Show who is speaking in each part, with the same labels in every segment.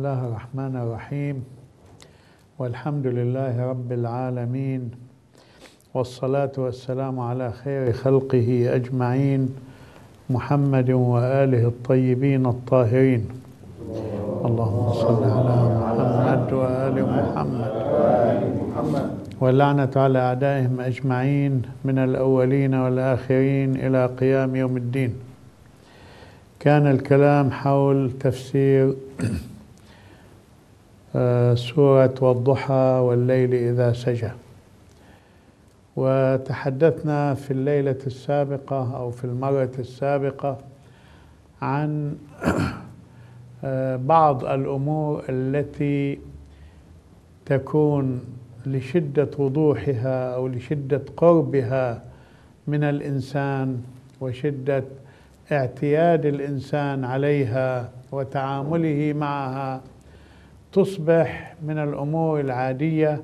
Speaker 1: الله الرحمن الرحيم، والحمد لله رب العالمين، والصلاة والسلام على خير خلقه أجمعين، محمد وآله الطيبين الطاهرين. اللهم صل على محمد وآل محمد، واللعنة على أعدائهم أجمعين من الأولين والآخرين إلى قيام يوم الدين. كان الكلام حول تفسير سورة والضحى والليل إذا سجى، وتحدثنا في الليلة السابقة أو في المرة السابقة عن بعض الأمور التي تكون لشدة وضوحها أو لشدة قربها من الإنسان وشدة اعتياد الإنسان عليها وتعامله معها تصبح من الأمور العادية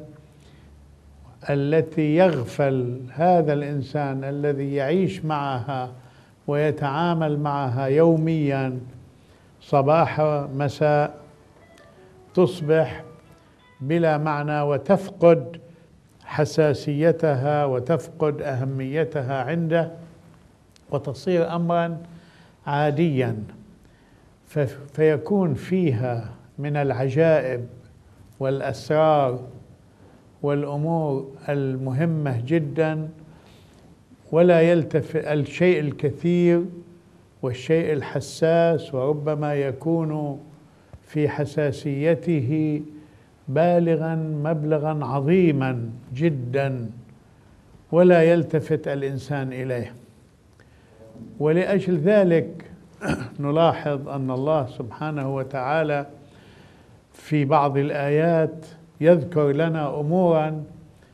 Speaker 1: التي يغفل هذا الإنسان الذي يعيش معها ويتعامل معها يوميا صباح مساء، تصبح بلا معنى وتفقد حساسيتها وتفقد أهميتها عنده وتصير أمرا عاديا، فيكون فيها من العجائب والأسرار والأمور المهمة جدا، ولا يلتفت الشيء الكثير والشيء الحساس وربما يكون في حساسيته بالغا مبلغا عظيما جدا ولا يلتفت الإنسان إليه. ولأجل ذلك نلاحظ أن الله سبحانه وتعالى في بعض الآيات يذكر لنا أمورا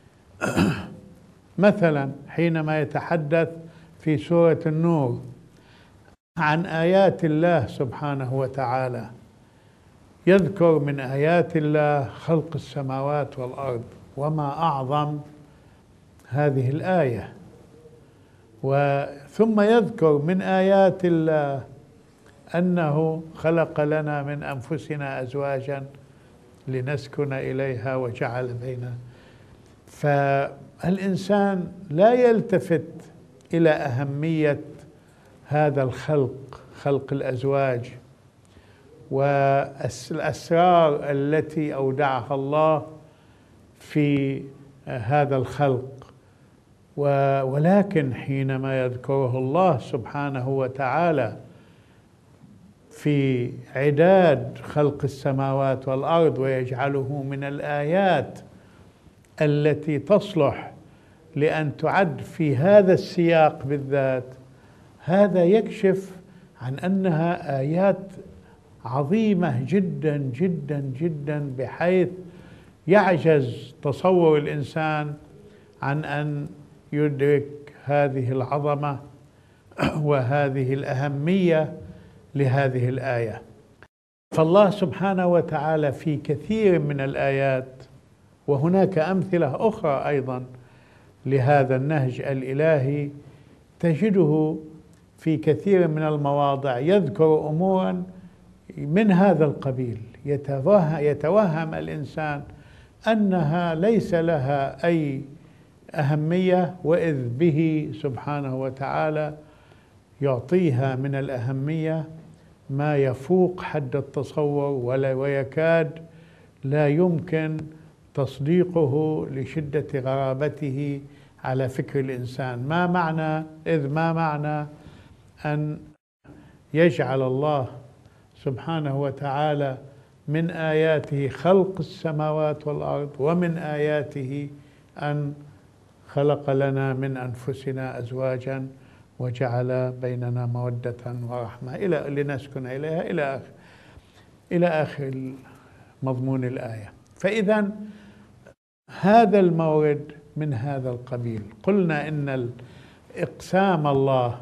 Speaker 1: مثلا حينما يتحدث في سورة النور عن آيات الله سبحانه وتعالى، يذكر من آيات الله خلق السماوات والأرض، وما أعظم هذه الآية. ثم يذكر من آيات الله أنه خلق لنا من أنفسنا أزواجا لنسكن إليها وجعل بيننا. فالإنسان لا يلتفت إلى أهمية هذا الخلق، خلق الأزواج والأسرار التي أودعها الله في هذا الخلق. ولكن حينما يذكره الله سبحانه وتعالى في عداد خلق السماوات والأرض ويجعله من الآيات التي تصلح لأن تعد في هذا السياق بالذات، هذا يكشف عن أنها آيات عظيمة جدا جدا جدا، بحيث يعجز تصور الإنسان عن أن يدرك هذه العظمة وهذه الأهمية لهذه الآية. فالله سبحانه وتعالى في كثير من الآيات، وهناك أمثلة أخرى أيضا لهذا النهج الإلهي، تجده في كثير من المواضع يذكر أمورا من هذا القبيل، يتوهم الإنسان أنها ليس لها أي أهمية، وإذ به سبحانه وتعالى يعطيها من الأهمية ما يفوق حد التصور ويكاد لا يمكن تصديقه لشدة غرابته على فكر الإنسان. ما معنى أن يجعل الله سبحانه وتعالى من آياته خلق السماوات والأرض، ومن آياته أن خلق لنا من أنفسنا أزواجا وجعل بيننا مودة ورحمة لنسكن إليها إلى آخر مضمون الآية. فإذا هذا المورد من هذا القبيل. قلنا إن إقسام الله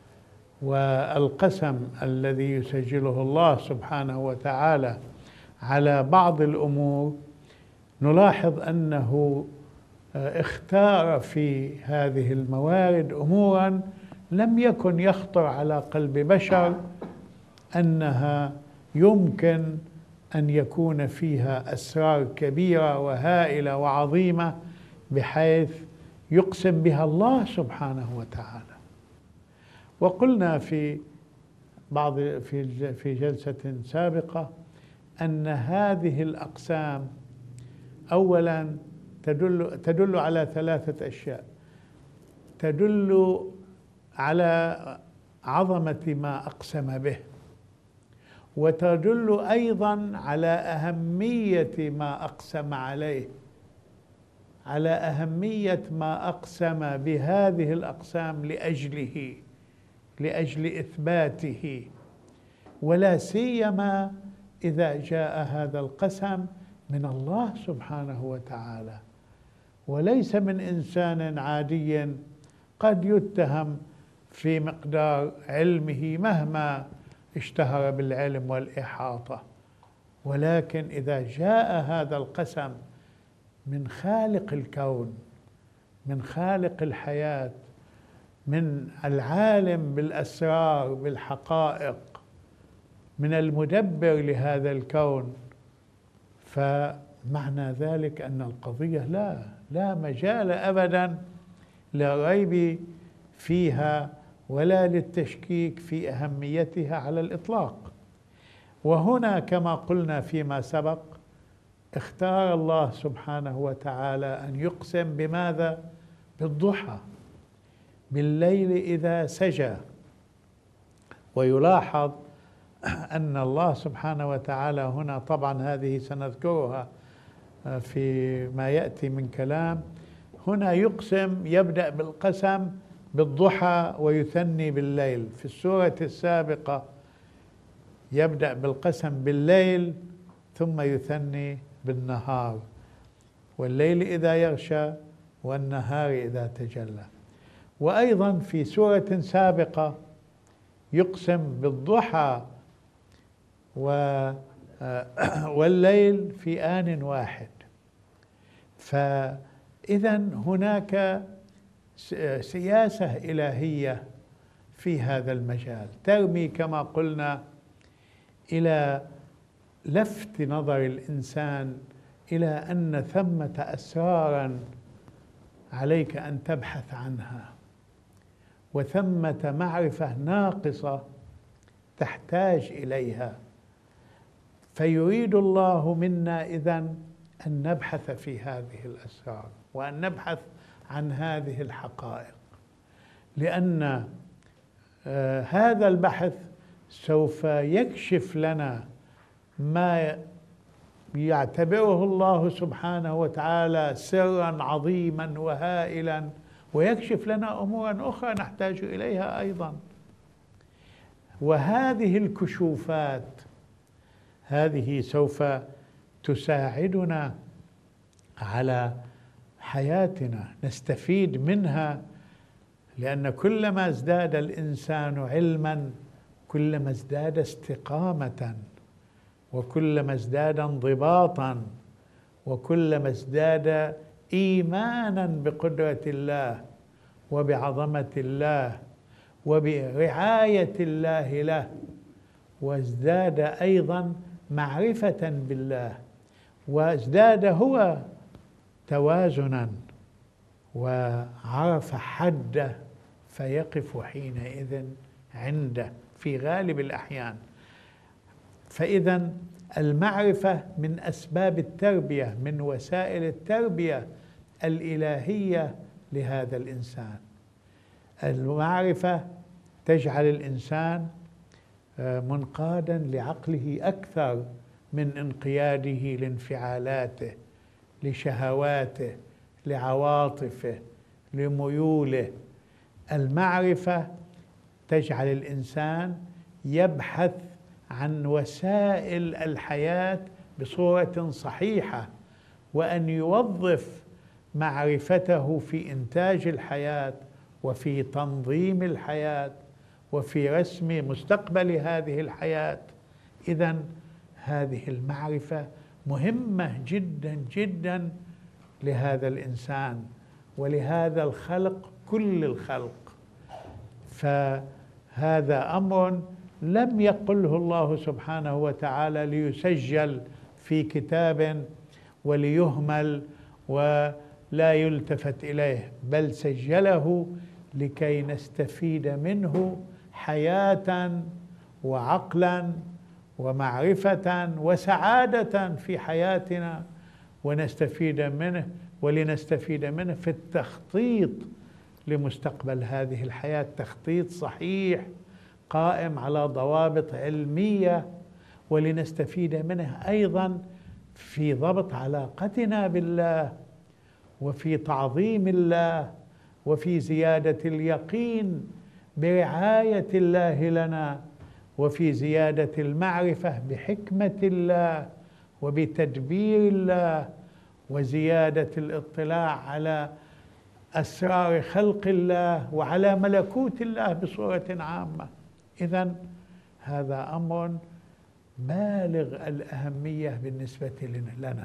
Speaker 1: والقسم الذي يسجله الله سبحانه وتعالى على بعض الأمور، نلاحظ أنه اختار في هذه الموارد أمورا لم يكن يخطر على قلب بشر أنها يمكن أن يكون فيها أسرار كبيرة وهائلة وعظيمة بحيث يقسم بها الله سبحانه وتعالى. وقلنا في في جلسة سابقة أن هذه الأقسام أولا تدل على ثلاثة أشياء: تدل على عظمة ما أقسم به، وتدل أيضا على أهمية ما أقسم عليه، على أهمية ما أقسم بهذه الأقسام لأجل إثباته، ولا سيما إذا جاء هذا القسم من الله سبحانه وتعالى، وليس من إنسان عادي قد يتهم في مقدار علمه مهما اشتهر بالعلم والإحاطة. ولكن إذا جاء هذا القسم من خالق الكون، من خالق الحياة، من العالم بالأسرار بالحقائق، من المدبر لهذا الكون، فمعنى ذلك أن القضية لا مجال أبدا للريب فيها ولا للتشكيك في أهميتها على الإطلاق. وهنا كما قلنا فيما سبق اختار الله سبحانه وتعالى أن يقسم بماذا؟ بالضحى، بالليل إذا سجى. ويلاحظ أن الله سبحانه وتعالى هنا، طبعا هذه سنذكرها في ما يأتي من كلام، هنا يقسم، يبدأ بالقسم بالضحى ويثني بالليل. في السورة السابقة يبدأ بالقسم بالليل ثم يثني بالنهار: والليل إذا يغشى والنهار إذا تجلى. وأيضا في سورة سابقة يقسم بالضحى والليل في آن واحد. فإذا هناك سياسة إلهية في هذا المجال ترمي كما قلنا إلى لفت نظر الإنسان إلى أن ثمة أسرارا عليك أن تبحث عنها، وثمة معرفة ناقصة تحتاج إليها. فيريد الله منا إذن أن نبحث في هذه الأسرار وأن نبحث عن هذه الحقائق، لأن هذا البحث سوف يكشف لنا ما يعتبره الله سبحانه وتعالى سرا عظيما وهائلا، ويكشف لنا أمورا أخرى نحتاج إليها أيضا. وهذه الكشوفات هذه سوف تساعدنا على حياتنا، نستفيد منها، لأن كلما ازداد الإنسان علما كلما ازداد استقامة، وكلما ازداد انضباطا، وكلما ازداد إيمانا بقدرة الله وبعظمة الله وبرعاية الله له، وازداد أيضا معرفة بالله، وازداد هو توازنا وعرف حده فيقف حينئذ عنده في غالب الأحيان. فإذا المعرفة من أسباب التربية، من وسائل التربية الإلهية لهذا الإنسان. المعرفة تجعل الإنسان منقادا لعقله أكثر من انقياده لانفعالاته، لشهواته، لعواطفه، لميوله. المعرفة تجعل الإنسان يبحث عن وسائل الحياة بصورة صحيحة، وأن يوظف معرفته في إنتاج الحياة وفي تنظيم الحياة وفي رسم مستقبل هذه الحياة. إذن هذه المعرفة مهمة جدا جدا لهذا الإنسان ولهذا الخلق، كل الخلق. فهذا أمر لم يقله الله سبحانه وتعالى ليسجل في كتاب وليهمل ولا يلتفت إليه، بل سجله لكي نستفيد منه حياة وعقلا ومعرفة وسعادة في حياتنا، ونستفيد منه ولنستفيد منه في التخطيط لمستقبل هذه الحياة، تخطيط صحيح قائم على ضوابط علمية، ولنستفيد منه أيضا في ضبط علاقتنا بالله وفي تعظيم الله وفي زيادة اليقين برعاية الله لنا، وفي زيادة المعرفة بحكمة الله وبتدبير الله، وزيادة الاطلاع على أسرار خلق الله وعلى ملكوت الله بصورة عامة. إذن هذا أمر بالغ الأهمية بالنسبة لنا.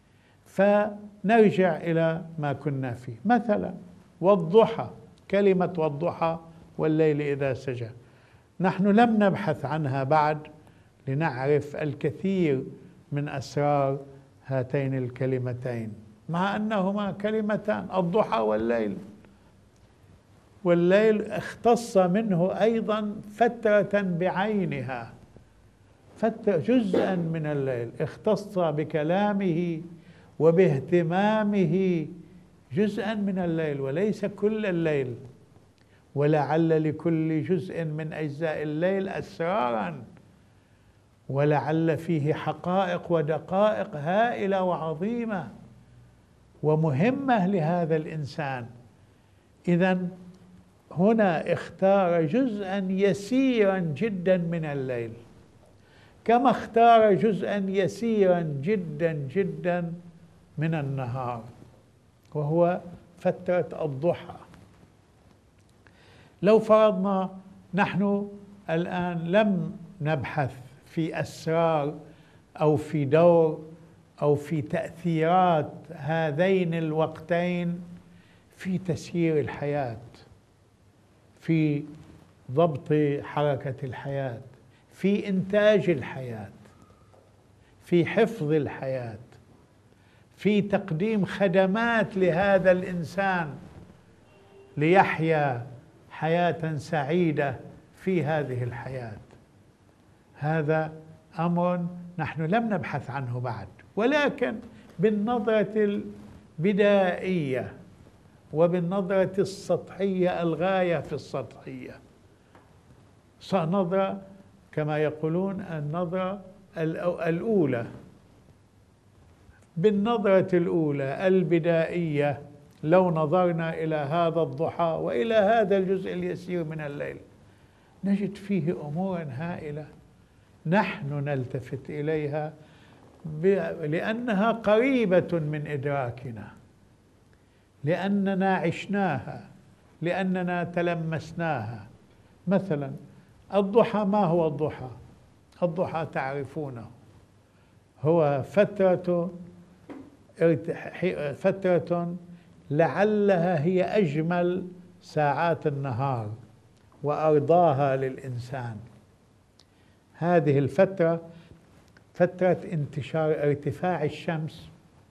Speaker 1: فنرجع إلى ما كنا فيه، مثلا والضحى، كلمة والضحى والليل إذا سجى، نحن لم نبحث عنها بعد لنعرف الكثير من أسرار هاتين الكلمتين، مع أنهما كلمتان، الضحى والليل اختص منه أيضا فترة بعينها، جزءا من الليل اختص بكلامه وباهتمامه، جزءا من الليل وليس كل الليل، ولعل لكل جزء من أجزاء الليل أسرارا، ولعل فيه حقائق ودقائق هائلة وعظيمة ومهمة لهذا الإنسان. إذن هنا اختار جزءا يسيرا جدا من الليل، كما اختار جزءا يسيرا جدا جدا من النهار، وهو فترة الضحى. لو فرضنا نحن الآن لم نبحث في أسرار أو في دور أو في تأثيرات هذين الوقتين في تسيير الحياة، في ضبط حركة الحياة، في إنتاج الحياة، في حفظ الحياة، في تقديم خدمات لهذا الإنسان ليحيا حياة سعيدة في هذه الحياة، هذا أمر نحن لم نبحث عنه بعد، ولكن بالنظرة البدائية وبالنظرة السطحية الغاية في السطحية، نظرة كما يقولون النظرة الأولى، بالنظرة الأولى البدائية لو نظرنا إلى هذا الضحى وإلى هذا الجزء اليسير من الليل نجد فيه أمورا هائلة نحن نلتفت إليها لأنها قريبة من إدراكنا، لأننا عشناها، لأننا تلمسناها. مثلا الضحى، ما هو الضحى؟ الضحى تعرفونه، هو فترة لعلها هي أجمل ساعات النهار وأرضاها للإنسان. هذه الفترة فترة ارتفاع الشمس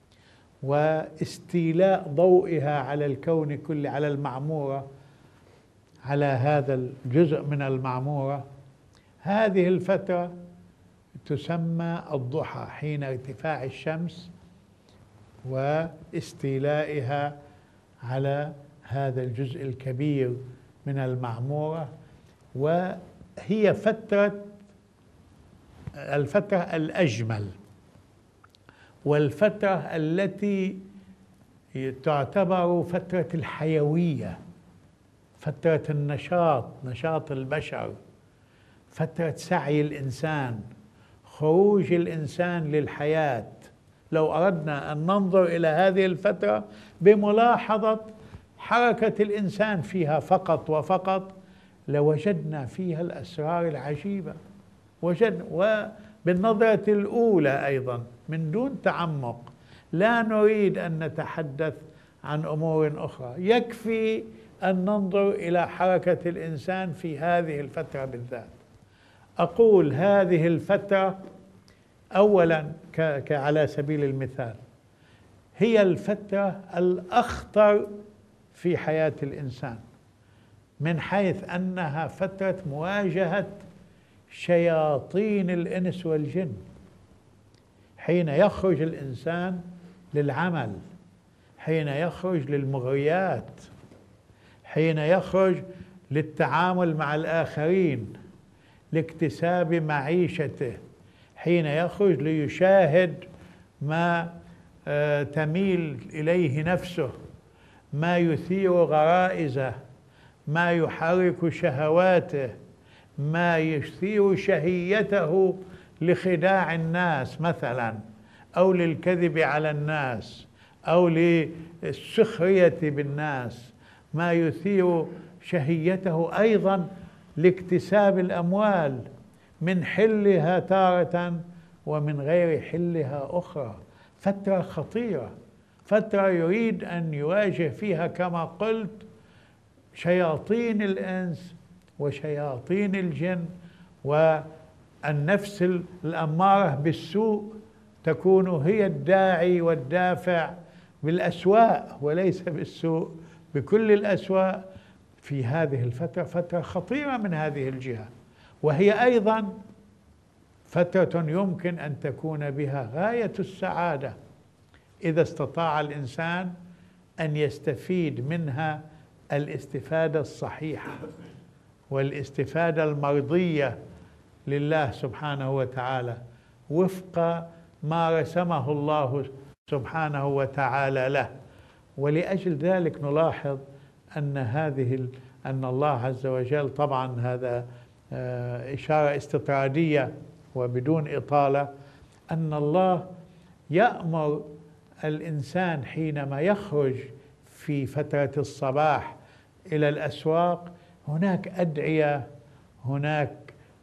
Speaker 1: واستيلاء ضوئها على الكون كله، على المعمورة، على هذا الجزء من المعمورة. هذه الفترة تسمى الضحى، حين ارتفاع الشمس واستيلائها على هذا الجزء الكبير من المعمورة، وهي الفترة الأجمل، والفترة التي تعتبر فترة الحيوية، فترة النشاط، نشاط البشر، فترة سعي الإنسان، خروج الإنسان للحياة. لو أردنا أن ننظر إلى هذه الفترة بملاحظة حركة الإنسان فيها فقط وفقط لوجدنا فيها الأسرار العجيبة، وبالنظرة الأولى أيضا من دون تعمق، لا نريد أن نتحدث عن أمور أخرى، يكفي أن ننظر إلى حركة الإنسان في هذه الفترة بالذات. أقول هذه الفترة أولا على سبيل المثال هي الفترة الأخطر في حياة الإنسان، من حيث أنها فترة مواجهة شياطين الإنس والجن. حين يخرج الإنسان للعمل، حين يخرج للمغريات، حين يخرج للتعامل مع الآخرين، لاكتساب معيشته، حين يخرج ليشاهد ما تميل إليه نفسه، ما يثير غرائزه، ما يحرك شهواته، ما يثير شهيته لخداع الناس مثلا، أو للكذب على الناس، أو للسخرية بالناس، ما يثير شهيته أيضا لاكتساب الأموال من حلها تارة ومن غير حلها أخرى. فترة خطيرة، فترة يريد أن يواجه فيها كما قلت شياطين الإنس وشياطين الجن، والنفس الأمارة بالسوء تكون هي الداعي والدافع بالأسواء وليس بالسوء، بكل الأسواء. في هذه الفترة فترة خطيرة من هذه الجهة، وهي أيضا فترة يمكن أن تكون بها غاية السعادة إذا استطاع الإنسان أن يستفيد منها الاستفادة الصحيحة والاستفادة المرضية لله سبحانه وتعالى وفق ما رسمه الله سبحانه وتعالى له. ولأجل ذلك نلاحظ أن الله عز وجل، طبعا هذا إشارة استطرادية وبدون إطالة، أن الله يأمر الإنسان حينما يخرج في فترة الصباح إلى الأسواق، هناك أدعية، هناك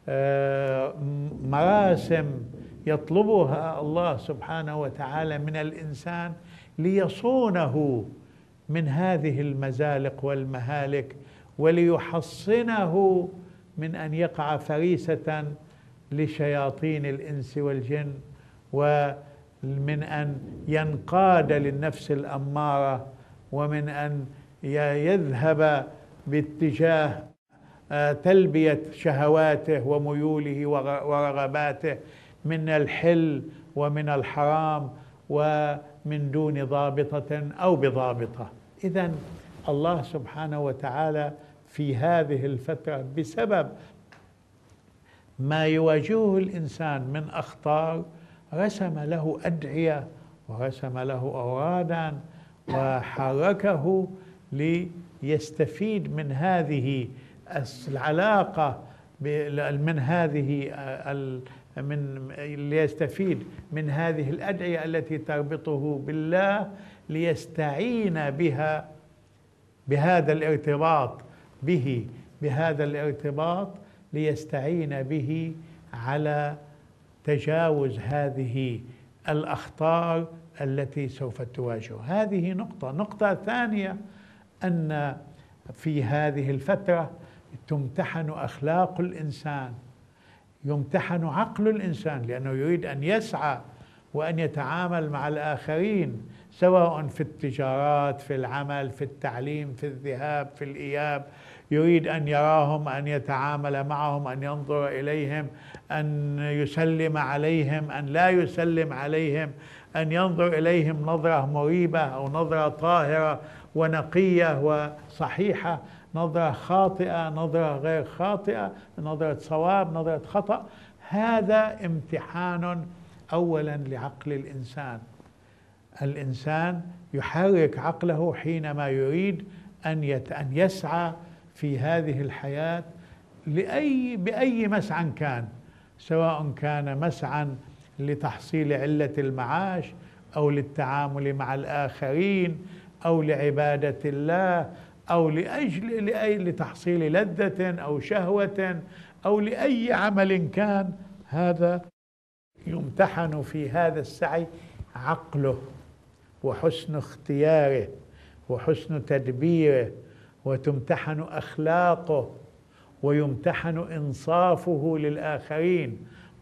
Speaker 1: مراسم يطلبها الله سبحانه وتعالى من الإنسان ليصونه من هذه المزالق والمهالك، وليحصنه من أن يقع فريسة لشياطين الإنس والجن، ومن أن ينقاد للنفس الأمارة، ومن أن يذهب باتجاه تلبية شهواته وميوله ورغباته من الحل ومن الحرام ومن دون ضابطة أو بضابطة. إذن الله سبحانه وتعالى في هذه الفترة بسبب ما يواجهه الإنسان من أخطار رسم له أدعية ورسم له أورادا وحركه ليستفيد من هذه العلاقة، ليستفيد من هذه الأدعية التي تربطه بالله، ليستعين بها بهذا الارتباط ليستعين به على تجاوز هذه الأخطار التي سوف تواجهه. هذه نقطة ثانية، أن في هذه الفترة تمتحن أخلاق الإنسان، يمتحن عقل الإنسان، لأنه يريد أن يسعى وأن يتعامل مع الآخرين، سواء في التجارات، في العمل، في التعليم، في الذهاب، في الإياب. يريد أن يراهم، أن يتعامل معهم، أن ينظر إليهم، أن يسلم عليهم، أن لا يسلم عليهم، أن ينظر إليهم نظرة مريبة أو نظرة طاهرة ونقية وصحيحة، نظرة خاطئة، نظرة غير خاطئة، نظرة صواب، نظرة خطأ. هذا امتحان أولا لعقل الإنسان. الإنسان يحرك عقله حينما يريد أن يسعى في هذه الحياة بأي مسعى كان، سواء كان مسعى لتحصيل علة المعاش، أو للتعامل مع الآخرين، أو لعبادة الله، أو لتحصيل لذة أو شهوة، أو لأي عمل كان. هذا يمتحن في هذا السعي عقله وحسن اختياره وحسن تدبيره، وتمتحن أخلاقه ويمتحن إنصافه للآخرين،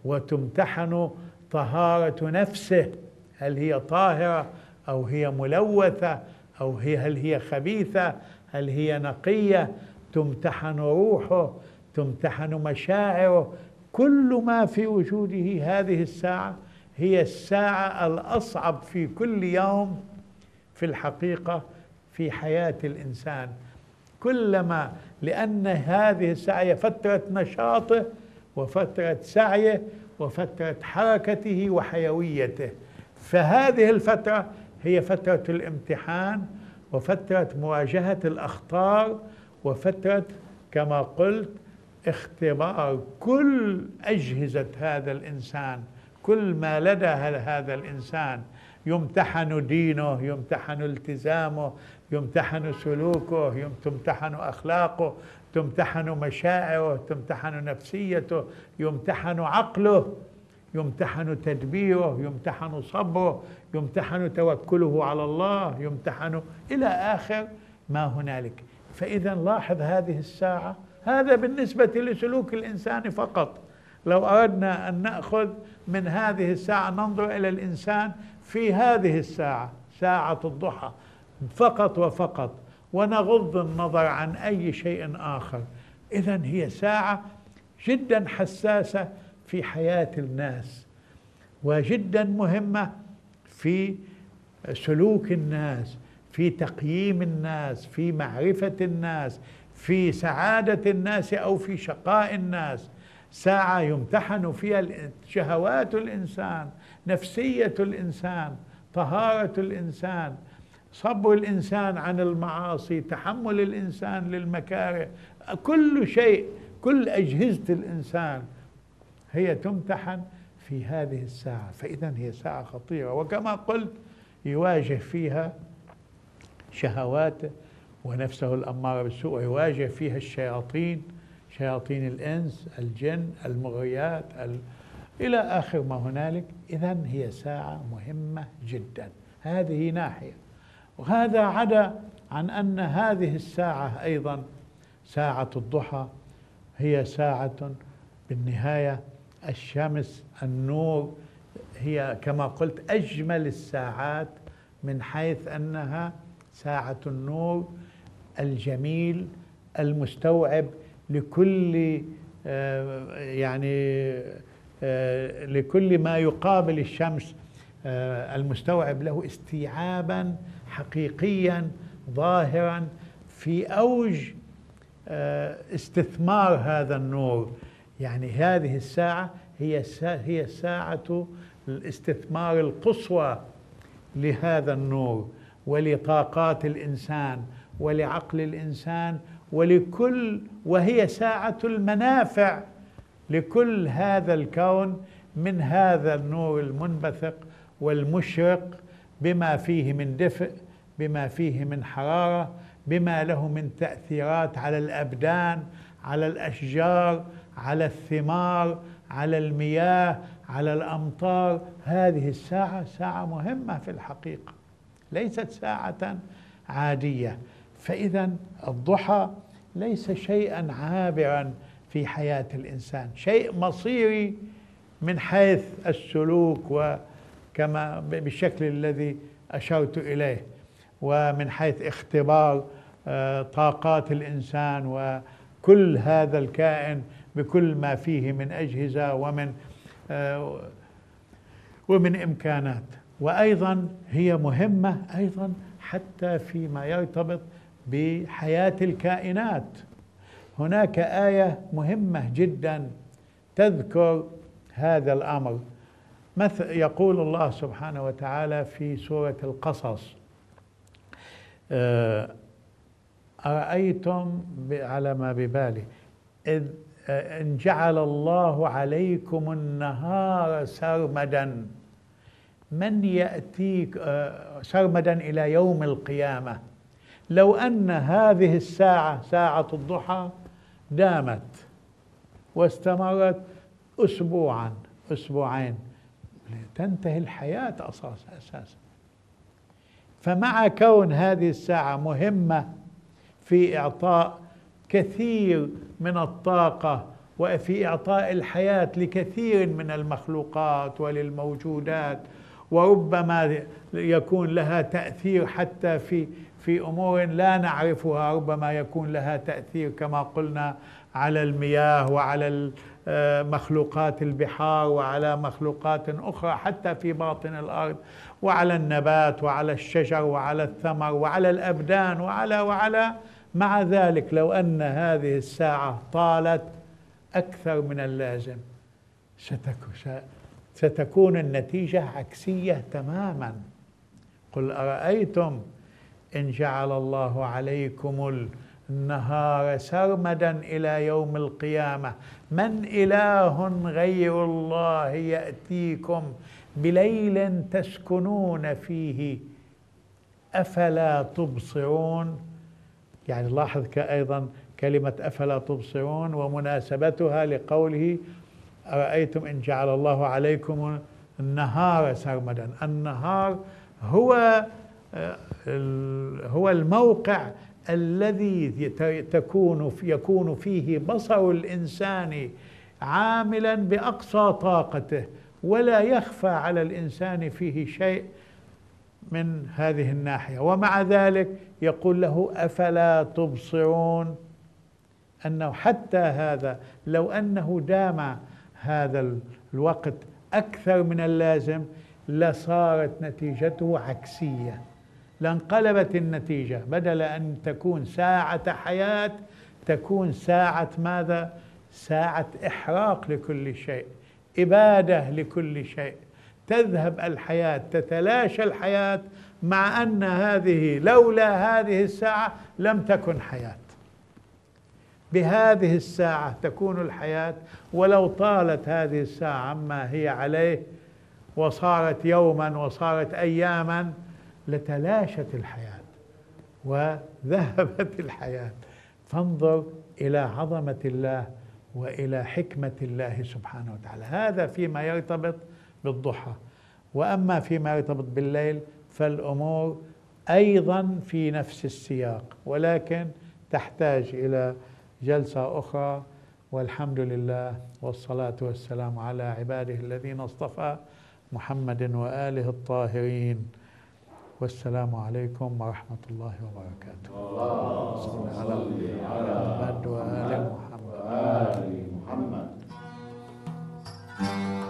Speaker 1: وتمتحن طهارة نفسه، هل هي طاهرة أو هي ملوثة، أو هل هي خبيثة، هل هي نقية، تمتحن روحه، تمتحن مشاعره. كل ما في وجوده هذه الساعة هي الساعة الأصعب في كل يوم في الحقيقة في حياة الإنسان، كلما، لأن هذه الساعة هي فترة نشاطه وفترة سعيه وفترة حركته وحيويته. فهذه الفترة هي فترة الامتحان وفترة مواجهة الأخطار وفترة كما قلت اختبار كل أجهزة هذا الإنسان، كل ما لدى هذا الإنسان. يمتحن دينه، يمتحن التزامه، يمتحن سلوكه، تمتحن أخلاقه، تمتحن مشاعره، تمتحن نفسيته، يمتحن عقله، يمتحن تدبيره، يمتحن صبره، يمتحن توكله على الله، يمتحن إلى آخر ما هنالك. فإذا لاحظ هذه الساعة، هذا بالنسبة لسلوك الإنسان فقط. لو أردنا أن نأخذ من هذه الساعة ننظر إلى الإنسان في هذه الساعة، ساعة الضحى فقط وفقط، ونغض النظر عن أي شيء آخر، إذن هي ساعة جدا حساسة في حياة الناس، وجدا مهمة في سلوك الناس، في تقييم الناس، في معرفة الناس، في سعادة الناس أو في شقاء الناس. ساعة يمتحن فيها شهوات الإنسان، نفسية الإنسان، طهارة الإنسان، صبر الإنسان عن المعاصي، تحمل الإنسان للمكاره، كل شيء، كل أجهزة الإنسان هي تمتحن في هذه الساعة. فإذا هي ساعة خطيرة، وكما قلت يواجه فيها شهواته ونفسه الأمارة بالسوء، ويواجه فيها الشياطين، شياطين الإنس، الجن، المغريات، إلى آخر ما هنالك. إذن هي ساعة مهمة جدا، هذه ناحية. وهذا عدا عن أن هذه الساعة أيضا ساعة الضحى هي ساعة بالنهاية الشمس، النور، هي كما قلت أجمل الساعات من حيث أنها ساعة النور الجميل المستوعب لكل لكل ما يقابل الشمس، المستوعب له استيعابا حقيقيا ظاهرا في أوج استثمار هذا النور. يعني هذه الساعة هي ساعة الاستثمار القصوى لهذا النور ولطاقات الإنسان ولعقل الإنسان وهي ساعة المنافع لكل هذا الكون من هذا النور المنبثق والمشرق، بما فيه من دفء، بما فيه من حرارة، بما له من تأثيرات على الأبدان، على الأشجار، على الثمار، على المياه، على الأمطار. هذه الساعة ساعة مهمة في الحقيقة، ليست ساعة عادية. فإذا الضحى ليس شيئا عابرا في حياة الإنسان، شيء مصيري من حيث السلوك وكما بالشكل الذي أشرت إليه، ومن حيث اختبار طاقات الإنسان وكل هذا الكائن بكل ما فيه من أجهزة ومن إمكانات. وأيضا هي مهمة أيضا حتى فيما يرتبط بحياة الكائنات. هناك آية مهمة جدا تذكر هذا الأمر، يقول الله سبحانه وتعالى في سورة القصص: أرأيتم على ما ببالي إذ إن جعل الله عليكم النهار سرمدا من يأتيك سرمدا إلى يوم القيامة، لو أن هذه الساعة ساعة الضحى دامت واستمرت أسبوعا أسبوعين تنتهي الحياة أساسا. فمع كون هذه الساعة مهمة في إعطاء كثير من الطاقة وفي إعطاء الحياة لكثير من المخلوقات وللموجودات، وربما يكون لها تأثير حتى في أمور لا نعرفها، ربما يكون لها تأثير كما قلنا على المياه وعلى مخلوقات البحار وعلى مخلوقات أخرى حتى في باطن الأرض، وعلى النبات وعلى الشجر وعلى الثمر وعلى الأبدان وعلى. مع ذلك لو أن هذه الساعة طالت أكثر من اللازم ستكون النتيجة عكسية تماما. قل أرأيتم إن جعل الله عليكم النهار سرمدا إلى يوم القيامة من إله غير الله يأتيكم بليل تسكنون فيه أفلا تبصرون. يعني لاحظ أيضا كلمة أفلا تبصرون ومناسبتها لقوله أرأيتم إن جعل الله عليكم النهار سرمدا. النهار هو الموقع الذي يكون فيه بصر الإنسان عاملا بأقصى طاقته، ولا يخفى على الإنسان فيه شيء من هذه الناحية. ومع ذلك يقول له أفلا تبصرون، أنه حتى هذا لو أنه دام هذا الوقت أكثر من اللازم لصارت نتيجته عكسية، لانقلبت النتيجة، بدل أن تكون ساعة حياة تكون ساعة ماذا؟ ساعة إحراق لكل شيء، إبادة لكل شيء، تذهب الحياة، تتلاشى الحياة، مع أن هذه لولا هذه الساعة لم تكن حياة. بهذه الساعة تكون الحياة، ولو طالت هذه الساعة عما هي عليه وصارت يوما وصارت أياما لتلاشت الحياة وذهبت الحياة. فانظر إلى عظمة الله وإلى حكمة الله سبحانه وتعالى. هذا فيما يرتبط بالضحى. وأما فيما يرتبط بالليل فالأمور أيضا في نفس السياق، ولكن تحتاج إلى جلسة أخرى. والحمد لله والصلاة والسلام على عباده الذين اصطفى محمد وآله الطاهرين. والسلام عليكم ورحمة الله وبركاته.
Speaker 2: اللهم صل على
Speaker 1: محمد وآل محمد.